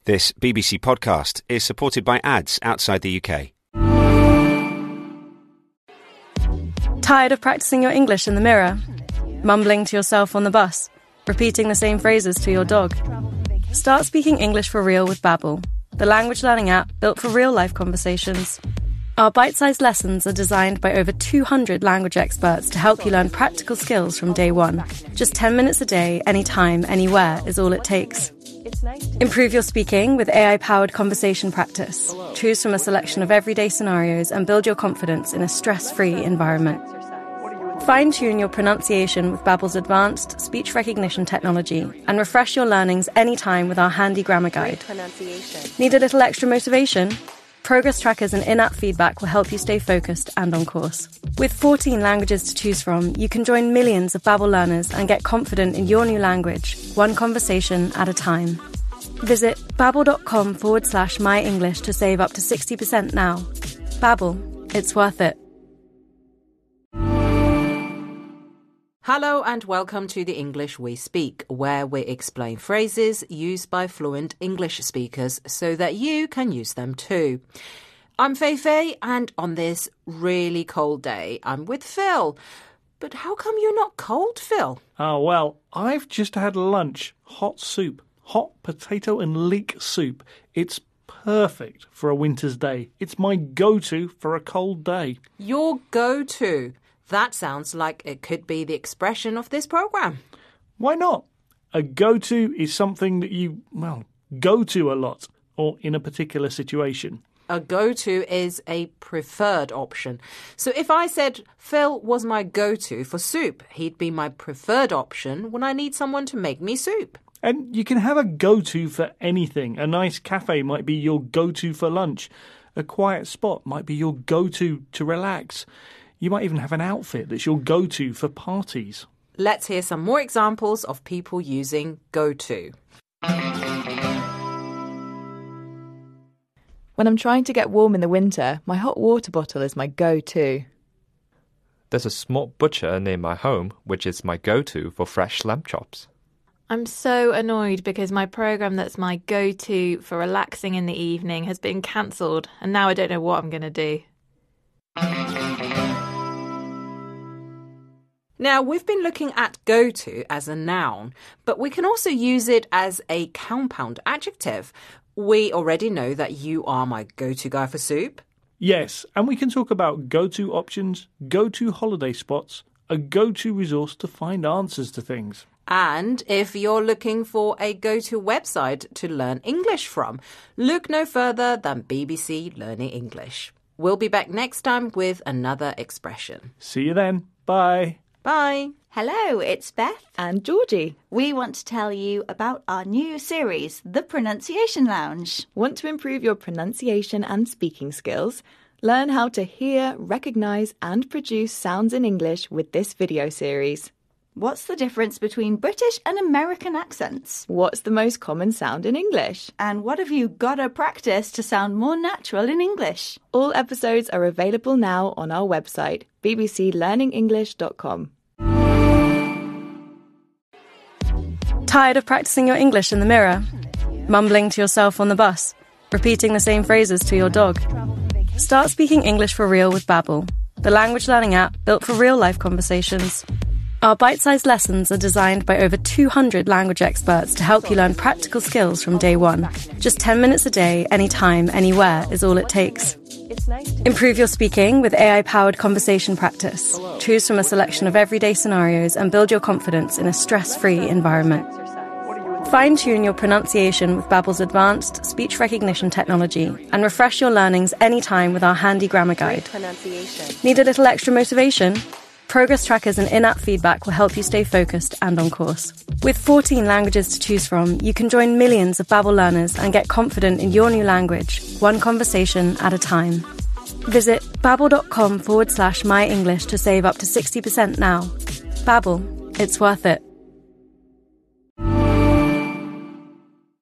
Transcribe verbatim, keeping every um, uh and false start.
This B B C podcast is supported by ads outside the U K. Tired of practicing your English in the mirror? Mumbling to yourself on the bus? Repeating the same phrases to your dog? Start speaking English for real with Babbel, the language learning app built for real-life conversations. Our bite-sized lessons are designed by over two hundred language experts to help you learn practical skills from day one. Just ten minutes a day, anytime, anywhere is all it takes. Improve your speaking with A I-powered conversation practice. Choose from a selection of everyday scenarios and build your confidence in a stress-free environment. Fine-tune your pronunciation with Babbel's advanced speech recognition technology and refresh your learnings anytime with our handy grammar guide. Need a little extra motivation? Progress trackers and in-app feedback will help you stay focused and on course. With fourteen languages to choose from, you can join millions of Babbel learners and get confident in your new language, one conversation at a time. Visit babbel.com forward slash my English to save up to sixty percent now. Babbel, it's worth it. Hello and welcome to The English We Speak, where we explain phrases used by fluent English speakers so that you can use them too. I'm Feifei, and on this really cold day, I'm with Phil. But how come you're not cold, Phil? Oh, well, I've just had lunch. Hot soup. Hot potato and leek soup. It's perfect for a winter's day. It's my go-to for a cold day. Your go-to? That sounds like it could be the expression of this programme. Why not? A go-to is something that you, well, go to a lot or in a particular situation. A go-to is a preferred option. So if I said Phil was my go-to for soup, he'd be my preferred option when I need someone to make me soup. And you can have a go-to for anything. A nice cafe might be your go-to for lunch. A quiet spot might be your go-to to relax. You might even have an outfit that's your go-to for parties. Let's hear some more examples of people using go-to. When I'm trying to get warm in the winter, my hot water bottle is my go-to. There's a small butcher near my home, which is my go-to for fresh lamb chops. I'm so annoyed because my programme that's my go-to for relaxing in the evening has been cancelled, and now I don't know what I'm going to do. Now, we've been looking at go-to as a noun, but we can also use it as a compound adjective. We already know that you are my go-to guy for soup. Yes, and we can talk about go-to options, go-to holiday spots, a go-to resource to find answers to things. And if you're looking for a go-to website to learn English from, look no further than B B C Learning English. We'll be back next time with another expression. See you then. Bye. Bye. Hello, it's Beth And Georgie. We want to tell you about our new series, The Pronunciation Lounge. Want to improve your pronunciation and speaking skills? Learn how to hear, recognise and produce sounds in English with this video series. What's the difference between British and American accents? What's the most common sound in English? And what have you got to practice to sound more natural in English? All episodes are available now on our website, b b c learning english dot com. Tired of practicing your English in the mirror? Mumbling to yourself on the bus? Repeating the same phrases to your dog? Start speaking English for real with Babbel, the language learning app built for real-life conversations. Our bite-sized lessons are designed by over two hundred language experts to help you learn practical skills from day one. Just ten minutes a day, anytime, anywhere is all it takes. Improve your speaking with A I-powered conversation practice. Choose from a selection of everyday scenarios and build your confidence in a stress-free environment. Fine-tune your pronunciation with Babbel's advanced speech recognition technology and refresh your learnings anytime with our handy grammar guide. Need a little extra motivation? Progress trackers and in-app feedback will help you stay focused and on course. With fourteen languages to choose from, you can join millions of Babbel learners and get confident in your new language, one conversation at a time. Visit babbel.com forward slash my English to save up to sixty percent now. Babbel, it's worth it.